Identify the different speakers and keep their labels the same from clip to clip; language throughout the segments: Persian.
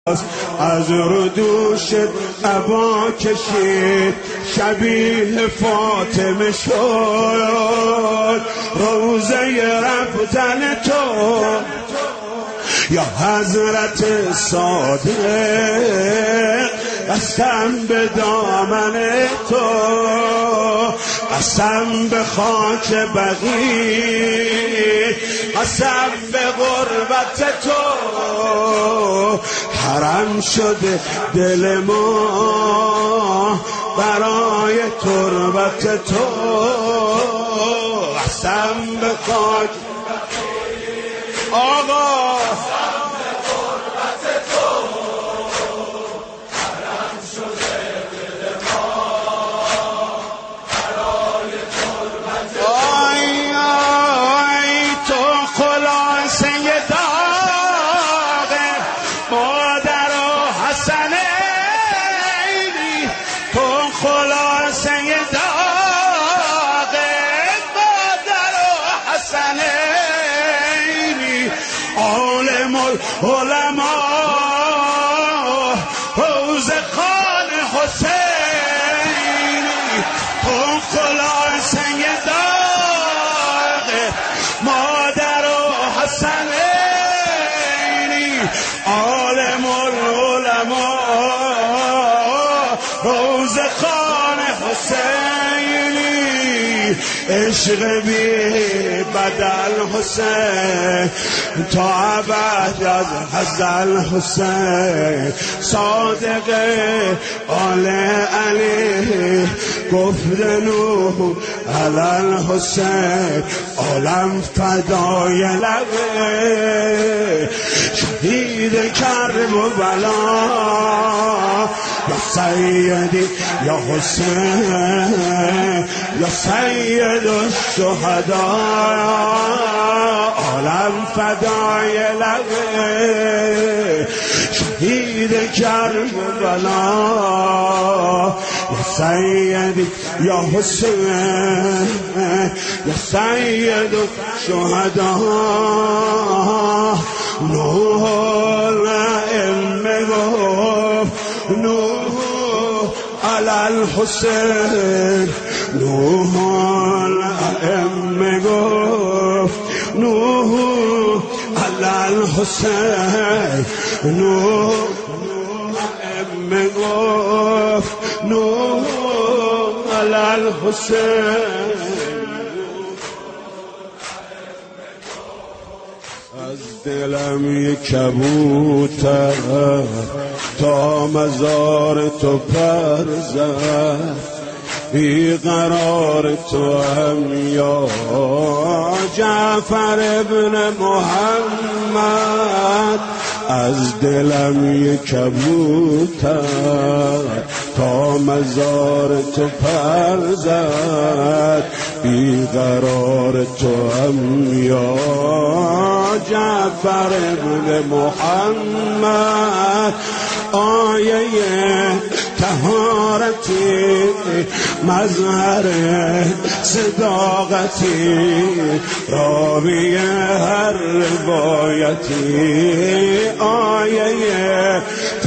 Speaker 1: از رو دوشت عبا کشید شبیه فاطمه شد روزه رفتن تو یا حضرت صادق قسم به دامن تو قسم به خاک بقی قسم به غربت تو حرم شده دل ما برای تربت تو قسم به خاک آقا علماء حوض خان حسینی تو خلاصه داغ مادر و حسنینی عالم العلماء حوض خان حسینی عشق بی بدل حسین تا ابد از حسن حسین صادق آل علی گفت نوح علی حسین عالم فدای لبه شهید کربلا یا سیدی یا حسین یا سید الشهداء عالم فدای لبه شهید کربلا یا سیدی یا حسین یا سید الشهداء نوح الائمه گفت نوح علی الحسین نوح الائمه گفت نوح علی الحسین نوح الائمه گفت نوح علی الحسین از دلم یک کبوتر تا مزار تو پر زد بیقرار تو هم یا جعفر ابن محمد از دلم یک کبوتر تا مزار تو پر زد بیقرار تو هم یا جعفر ابن محمد آیه طهارتی مظهر صداقتی راوی هر روایتی آیه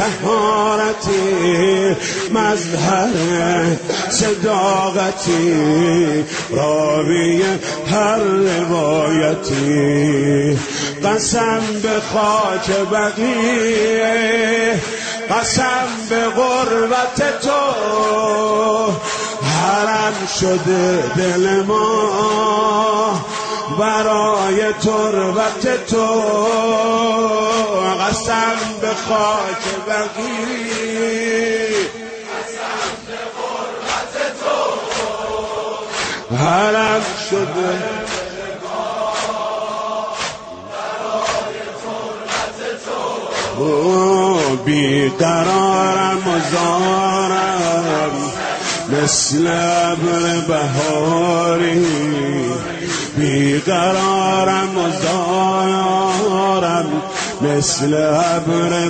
Speaker 1: طهارتی مظهر صداقتی راوی هر روایتی قسم به خاک بقیه قسم به غربت تو حرم شده دل ما برای تربت تو قسم به خاک بقیه قسم به غربت تو حرم شده بیقرارم و زارم مثل ابر بهاری بیقرارم و زارم مثل ابر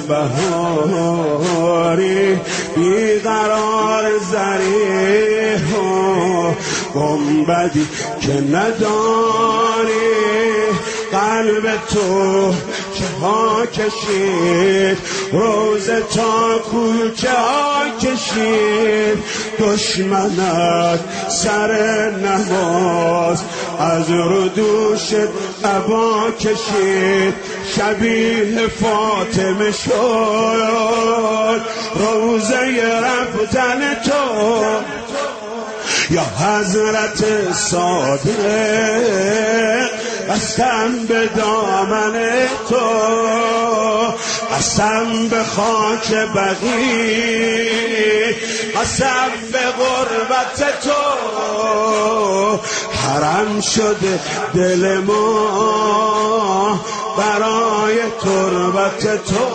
Speaker 1: بهاری بیقرار زریح و گنبدی که نداری
Speaker 2: قلب تو چه ها کشید، روز تا کوچه ها کشید. دشمنت سر نماز از رو دوشت عبا کشید. شبیه فاطمه شد روزه رفتن تو، یا حضرت صادق قسم به دامن تو، قسم به خاک بقیع، قسم به غربت تو. حرم شده دل ما برای تربت تو،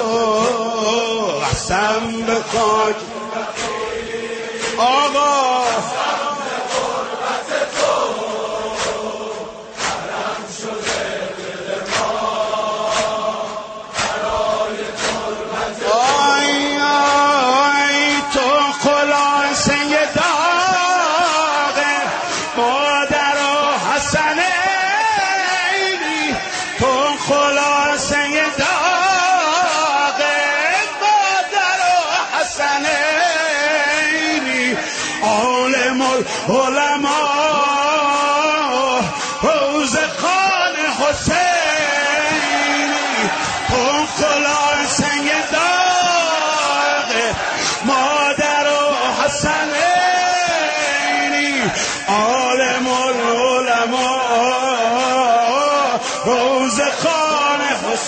Speaker 2: قسم به خاک آقا، علماء حوض خان حسینی، اون خلاصه داغ مادر و حسنینی. عالم العلماء حوض خان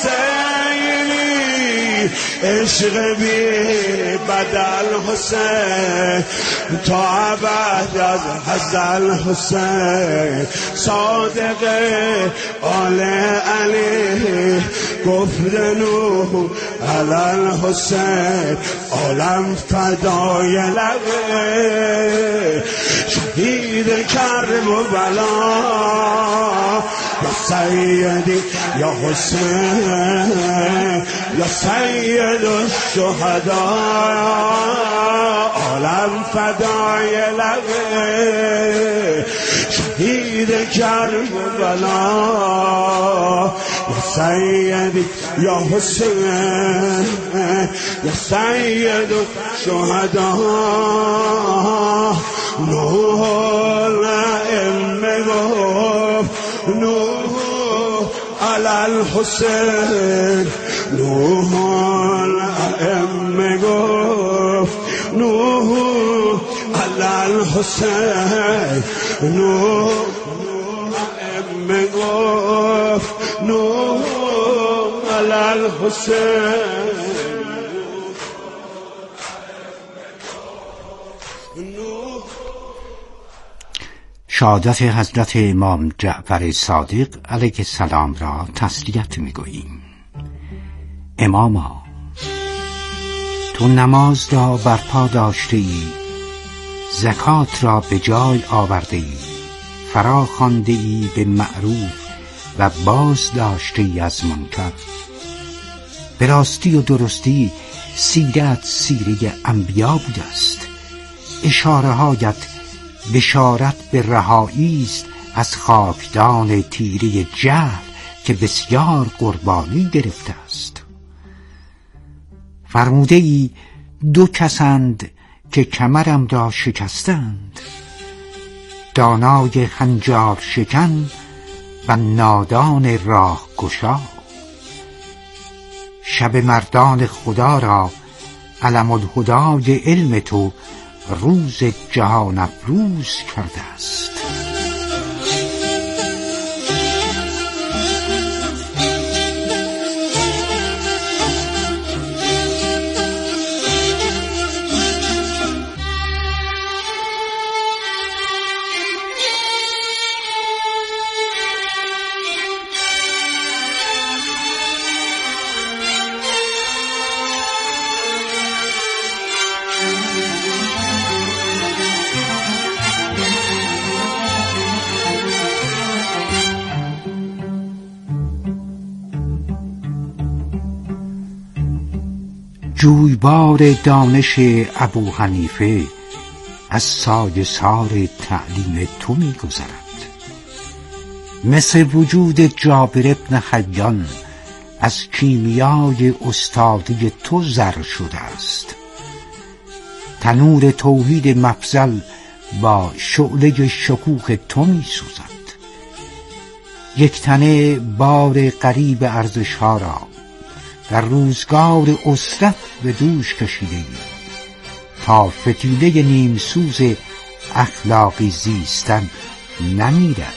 Speaker 2: حسینی، عشق بی بدل حسین تا ابد از حسن حسین. صادق آل علی گفت نوح علی حسین، عالم فدای لبه شهید کربلا. یا سیدی یا حسین یا سید الشهداء، عالم فدای لبه شهید کربلا. یا سیدی یا حسین یا سید الشهداء. نوح الائمه گفت نوح علی الحسین، نوح الائمه گفت نوح علی الحسین، نوح الائمه گفت نوح علی الحسین.
Speaker 3: شهادت حضرت امام جعفر صادق علیه السلام را تسلیت می‌گوییم. اماما، تو نماز را برپا داشته‌ای، زکات را به جای آورده‌ای، فرا خوانده‌ای به معروف و باز داشته‌ای از منکر. به راستی و درستی سیرت سیره انبیا بوده است. اشاره‌هایت بشارت به رهایی است از خاکدان تیره جهل که بسیار قربانی گرفته است. فرموده ای دو کسند که کمرم را شکستند، دانای هنجار شکن و نادان راه گشا. شب مردان خدا را علم الهدای علم تو روز جهان افروز کرده است. جویبار دانش ابو حنیفه از سایه سار تعلیم تو می گذرد. مثل وجود جابر ابن حیان از کیمیای استادی تو زر شده است. تنور توحید مفضل با شعله شکوه تو می سوزد. یک تنه بار غریب ارزش ها را در روزگار اسرت به دوش کشیده ای تا فتیله نیم سوز اخلاقی زیستن نمیرد.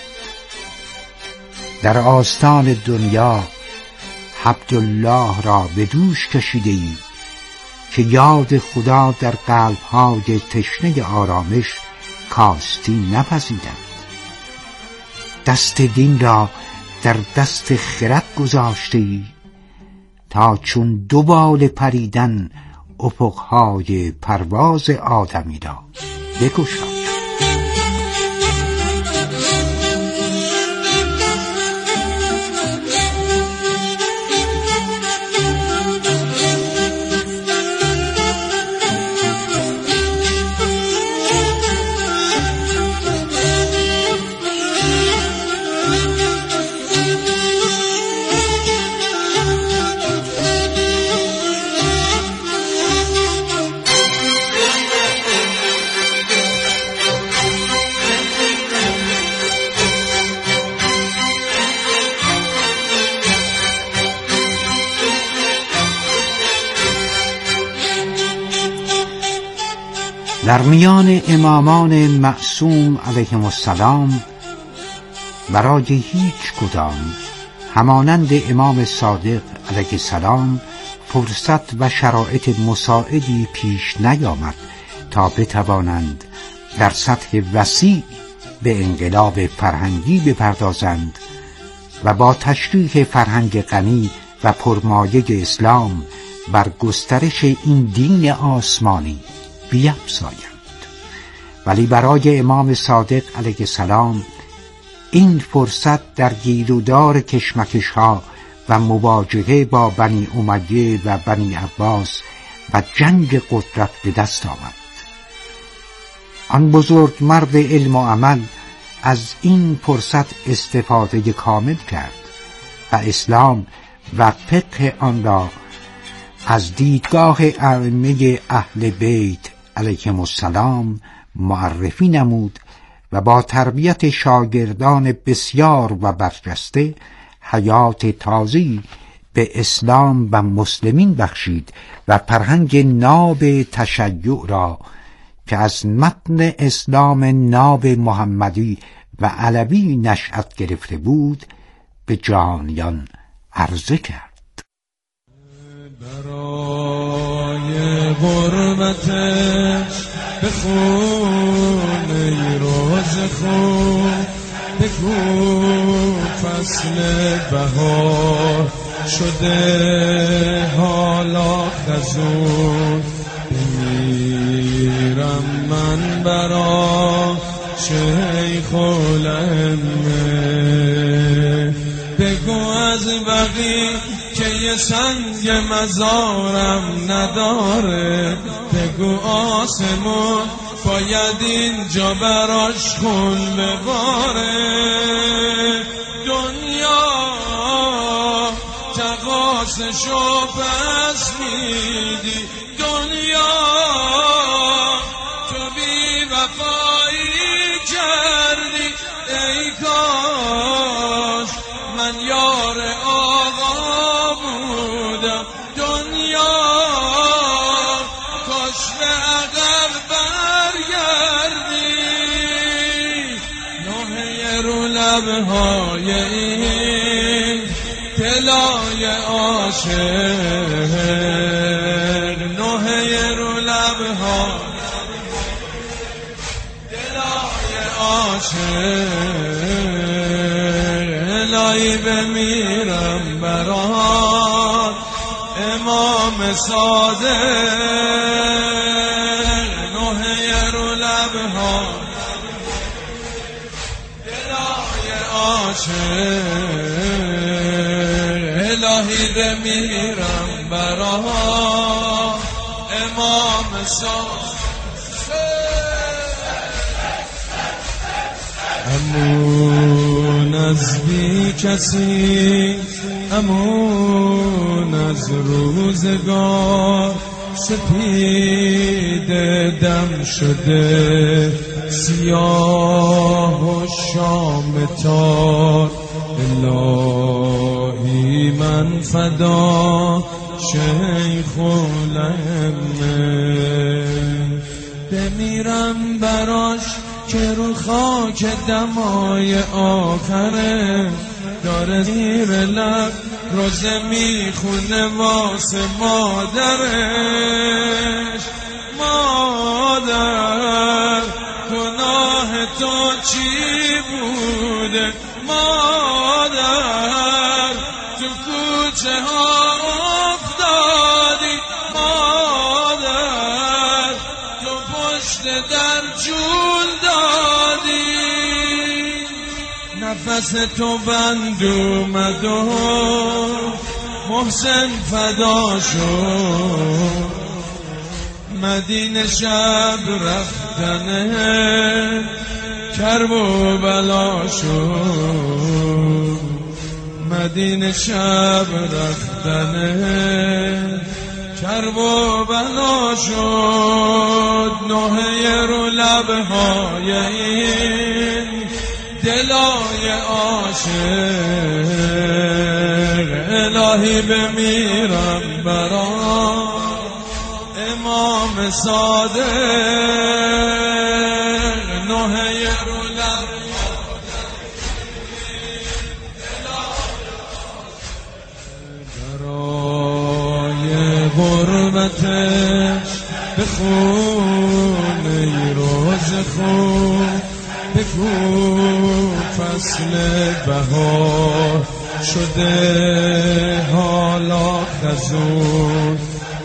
Speaker 3: در آستان دنیا عبدالله را به دوش کشیده ای که یاد خدا در قلب‌های تشنه آرامش کاستی نپذیرند. دست دین را در دست خرد گذاشته ای تا چون دو بال پریدن افقهای پرواز آدمی را بگشاید. در میان امامان معصوم علیهم السلام برای هیچ کدام همانند امام صادق علیه السلام فرصت و شرایط مساعدی پیش نیامد تا بتوانند در سطح وسیع به انقلاب فرهنگی بپردازند و با تشریح فرهنگ غنی و پرمایه اسلام بر گسترش این دین آسمانی بیفزایند. ولی برای امام صادق علیه السلام این فرصت در گیرودار کشمکش‌ها و مواجهه با بنی امیه و بنی عباس و جنگ قدرت به دست آمد. آن بزرگ مرد علم و عمل از این فرصت استفاده کامل کرد و اسلام و فقه آن را از دیدگاه ائمه اهل بیت علیهم السلام معرفی نمود و با تربیت شاگردان بسیار و برجسته حیات تازه‌ای به اسلام و مسلمین بخشید و فرهنگ ناب تشیع را که از متن اسلام ناب محمدی و علوی نشأت گرفته بود به جهانیان عرضه کرد.
Speaker 1: برای غربتش بخون ای روز خوب، بگو فصل بهار شده حالا خزون، بمیرم من برا شیخ الائمه. بگو از بقی که یه سنگ مزارم نداره، بگو آسمون باید اینجا براش خون بباره. دنیا تقاسشو پس میدی، دنیا تو بی وفایی کردی، ای کاش من یار آقا بودم. دنیا کاش به عقل برگردی، نوحه رو لبهای این دلای عاشق، نوحه رو لبهای دلای عاشق. الهی بمیرم برات امام صادق، نوحه رو لبها دلای عاشق. الهی بمیرم برات امام صادق. امون
Speaker 4: از بی کسی، امون از روزگار، سپید دم شده سیاه و شام تار. الهی من فدا شیخ الائمه، بمیرم براش که رو خاک دمای آخره، داره زیر لب روزه میخونه واسه مادرش. مادر گناه تو چی بوده؟ مادر تو کوچه ها افتادی، مادر تو پشت در جون دادی، نفس تو بند اومد و محسن فدا شد. مدینه شب رفتنه کرب و بلا شد، مدینه شب رفتنه کرب و بلا شد. نوحه رو لبهای این دلای عاشق، الهی بمیرم برا امام صادق. نوحه رو برای غربتش بخون ای روز خوب، بگو فصل بهار شده حالا خزون.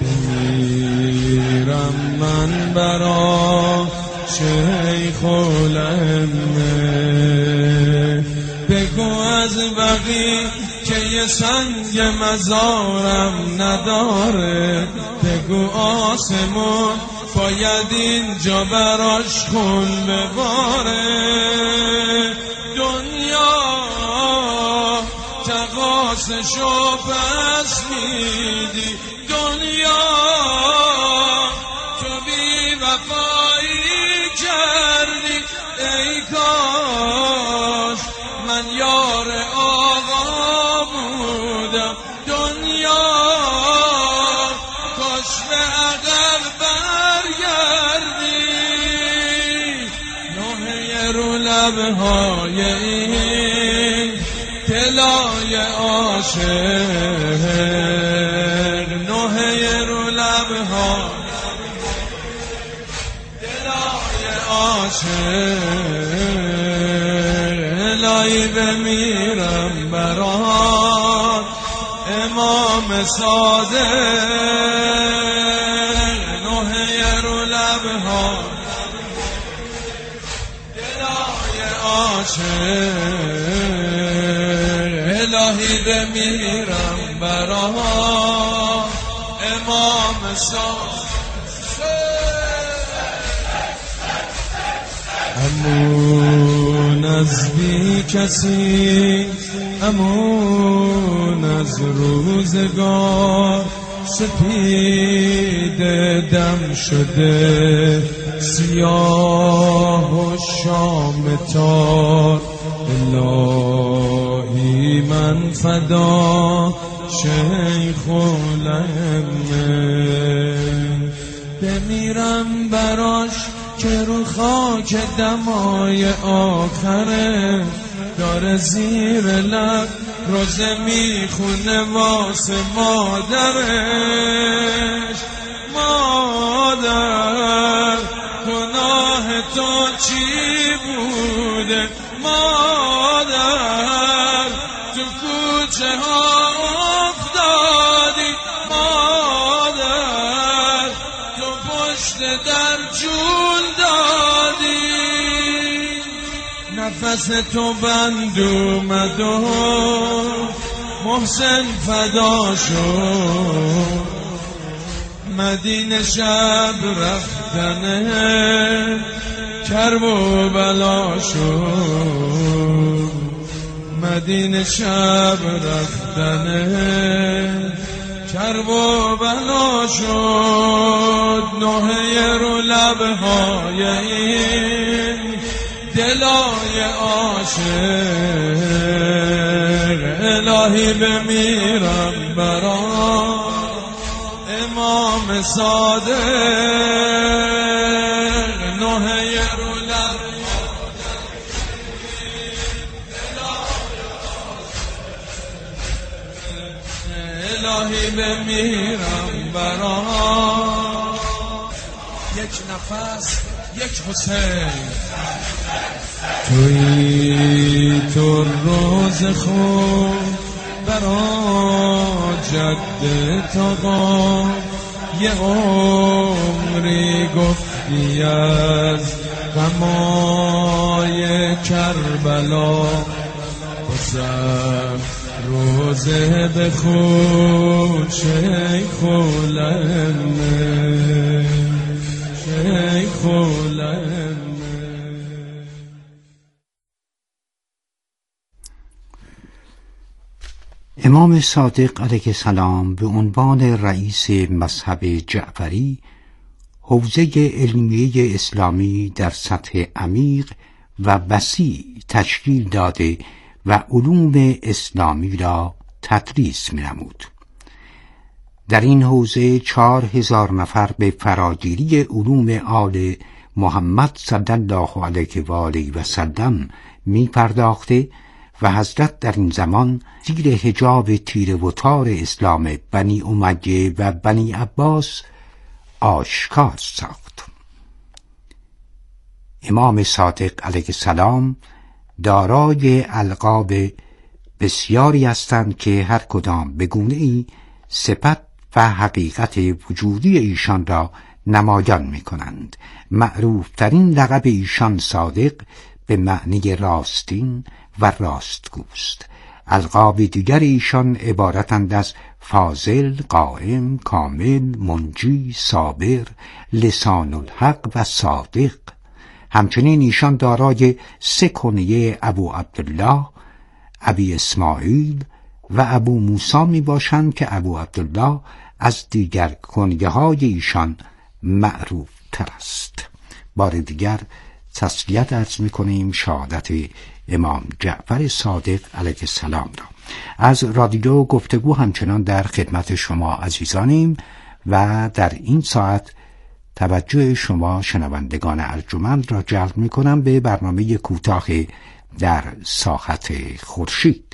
Speaker 4: بمیرم من برا شیخ الائمه، بگو از بقی که یه سنگ مزارم نداره، بگو آسمون باید اینجا براش خون بباره. دنیا تقاسشو پس میدی، دنیا تو بی وفایی کردی. ای کاش من یار آقا بودم، دنیا کاش به عقل برگردی. نوحه رو لبهای این دلای عاشق، نوحه رو لبهای دلای عاشق، الهی بمیرم برات امام صادق. نوحه رو لبها دلای عاشق، الهی بمیرم برات امام صادق. امون از بی کسی، امون از روزگار، سپید دم شده سیاه و شام تار. الهی من فدا شیخ الائمه، بمیرم براش که رو خاک دمای آخره، داره زیر لب روزه میخونه واسه مادرش. مادر گناه تو چی بوده؟ مادر تو کوچه ها افتادی، مادر تو پشت در جون دادی، نفس تو بند اومد و محسن فدا شد. مدینه شب رفتنه کرب و بلا شد، مدینه شب رفتنه کرب و بنا شد نوحه رو لبهای این دلای عاشق الهی بمیرم برا امام صادق نوحه رو الهی بمیرم برا یک نفس یک حسین توی تو روز خوب برا جد تاقا یه عمری گفتی از غمای کربلا بسر روزه بخون شیخ الامه شیخ الامه.
Speaker 3: امام صادق علیه السلام به عنوان رئیس مذهب جعفری حوزه علمیه اسلامی در سطح عمیق و وسیع تشکیل داده و علوم اسلامی را تدریس می‌نمود. در این حوزه 4000 نفر به فراگیری علوم آل محمد صلی الله علیه و آله و سلم می‌پرداخته و حضرت در این زمان زیر حجاب تیره و تار اسلام بنی امیه و بنی عباس آشکار ساخت. امام صادق علیه السلام دارای القاب بسیاری هستند که هر کدام به گونه‌ای صفت و حقیقت وجودی ایشان را نمایان می‌کنند. معروف‌ترین لقب ایشان صادق به معنی راستین و راستگوست. القاب دیگر ایشان عبارتند از فاضل، قائم، کامل، منجی، صابر، لسان الحق و صادق. همچنین ایشان دارای 3 کنیه ابو عبدالله، ابی اسماعیل و ابو موسی می باشند که ابو عبدالله از دیگر کنیه های ایشان معروف تر است. بار دیگر تسلیت عرض می کنیم شهادت امام جعفر صادق علیه السلام را. از رادیو گفتگو همچنان در خدمت شما عزیزانیم و در این ساعت توجه شما شنوندگان ارجمند را جلب می کنم به برنامه کوتاه در ساحت خورشید.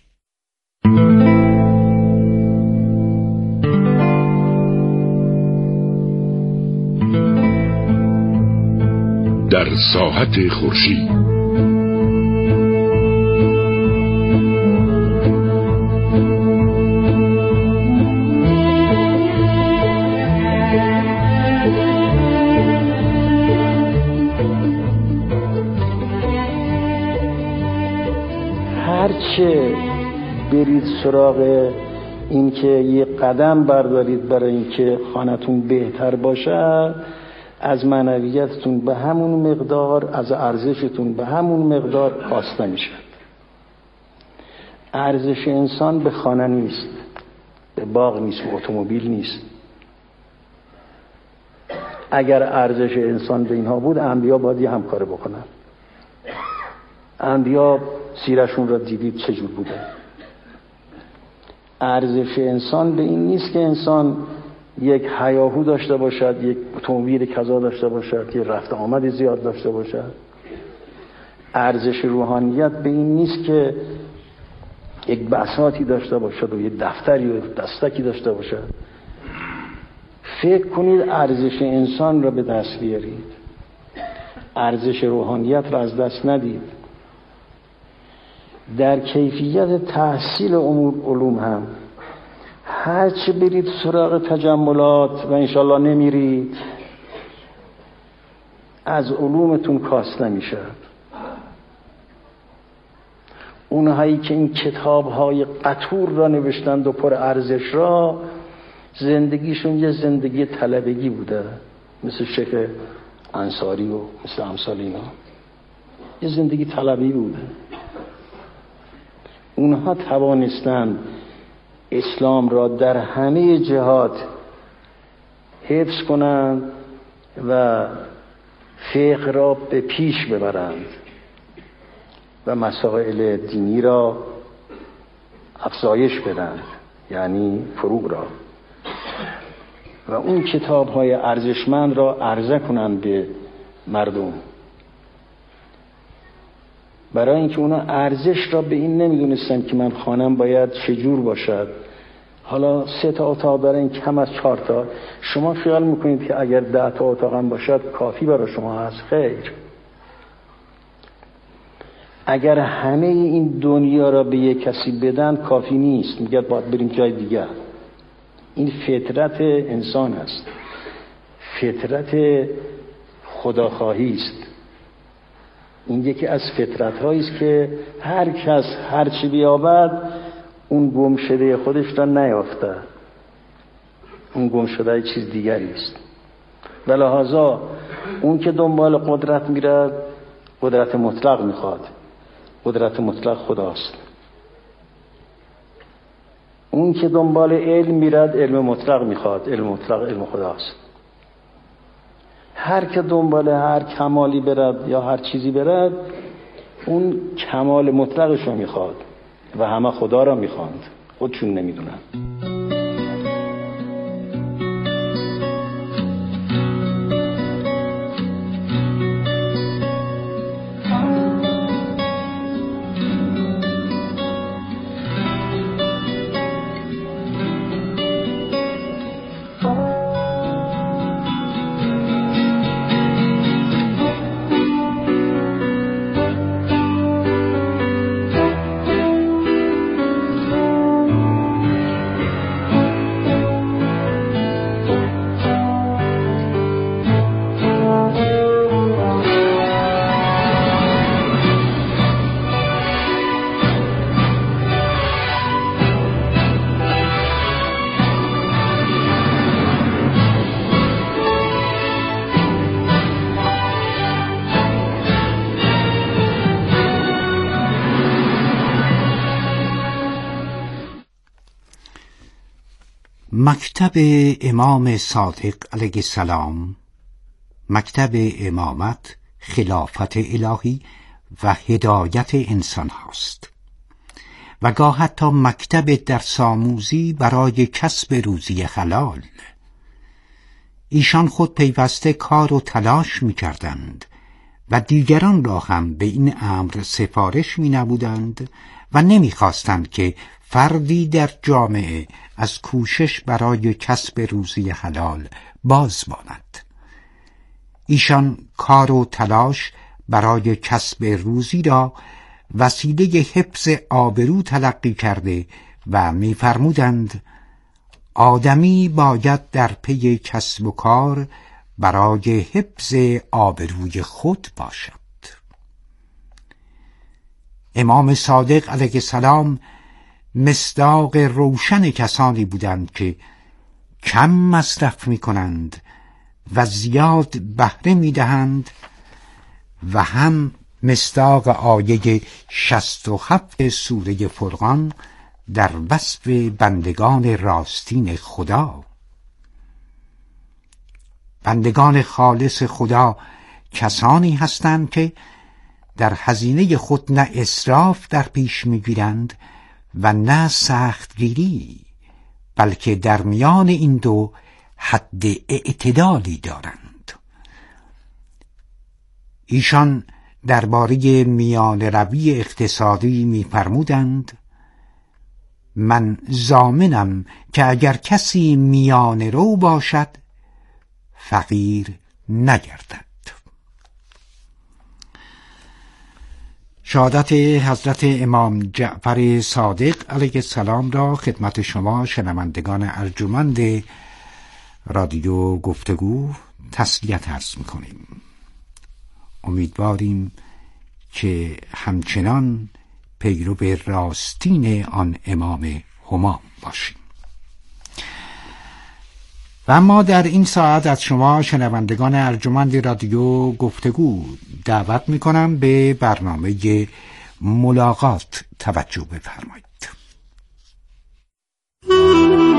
Speaker 5: در ساحت خورشید
Speaker 6: هرچه برید سراغ این که یه قدم بردارید برای اینکه خانتون بهتر باشه، از معنویتتون به همون مقدار، از ارزشتون به همون مقدار کاسته میشه. ارزش انسان به خانه نیست، به باغ نیست، به اتومبیل نیست. اگر ارزش انسان به اینها بود، انبیا باید یه همکاری بکنن. انبیا سیرشون را دیدید چجور بوده. ارزش انسان به این نیست که انسان یک هیاهو داشته باشد، یک اتومبیل کذا داشته باشد، یک رفت آمد زیاد داشته باشد. ارزش روحانیت به این نیست که یک بساطی داشته باشد و یک دفتری و دستکی داشته باشد. فکر کنید ارزش انسان را به دست بیارید، ارزش روحانیت را از دست ندید. در کیفیت تحصیل امور علوم هم هرچه برید سراغ تجملات و انشالله نمیرید، از علومتون کاسته میشه. اونهایی که این کتاب‌های قطور را نوشتند و پر ارزش را، زندگیشون یه زندگی طلبگی بوده، مثل شیخ انصاری و مثل امثال اینا. یه زندگی طلبی بوده. اونها توانستند اسلام را در همه جهات حفظ کنند و فقه را به پیش ببرند و مسائل دینی را افزایش بدند، یعنی فروغ را، و اون کتاب‌های ارزشمند را عرضه کنند به مردم. برای اینکه اونا ارزش را به این نمیدونستن که من خانم باید چجور باشد، حالا 3 اتاق دارن، کم از 4 تا. شما خیال میکنید که اگر 10 اتاق هم باشد کافی برای شما هست؟ خیر. اگر همه این دنیا را به یک کسی بدن کافی نیست، میگه باید بریم جای دیگر. این فطرت انسان است، فطرت خداخواهی است. این یکی از فطرت‌هایی است که هر کس هر چی بیابد اون گم شده خودش را نیافته، اون گم شده چیز دیگری است. ولهذا اون که دنبال قدرت میره قدرت مطلق میخواد. قدرت مطلق خداست. اون که دنبال علم میرد علم مطلق میخواد. علم مطلق علم خداست. هر که دنبال هر کمالی برد یا هر چیزی برد اون کمال مطلقش رو میخواد و همه خدا را میخواند، خودشون نمیدونن.
Speaker 3: مکتب امام صادق علیه السلام، مکتب امامت، خلافت الهی و هدایت انسان هاست و گاه حتی مکتب درس آموزی برای کسب روزی حلال. ایشان خود پیوسته کار و تلاش می کردند و دیگران را هم به این امر سفارش می نمودند و نمی خواستند که فردی در جامعه از کوشش برای کسب روزی حلال باز ماند. ایشان کار و تلاش برای کسب روزی را وسیله حفظ آبرو تلقی کرده و می‌فرمودند آدمی باید در پی کسب و کار برای حفظ آبروی خود باشد. امام صادق علیه السلام مصداق روشن کسانی بودند که کم مصرف می کنند و زیاد بهره می دهند و هم مصداق آیه 67 سوره فرقان در وصف بندگان راستین خدا. بندگان خالص خدا کسانی هستند که در هزینه خود نه اسراف در پیش می گیرند و نه سختگیری، بلکه در میان این دو حد اعتدالی دارند. ایشان درباره میان روی اقتصادی می‌فرمودند من ضامنم که اگر کسی میان رو باشد فقیر نگردد. شهادت حضرت امام جعفر صادق علیه السلام را خدمت شما شنوندگان ارجمند رادیو گفتگو تسلیت عرض می‌کنیم. امیدواریم که همچنان پیرو راستین آن امام همام باشیم. و اما در این ساعت از شما شنوندگان ارجمند رادیو گفتگو دعوت میکنم به برنامه ملاقات توجه بفرمایید.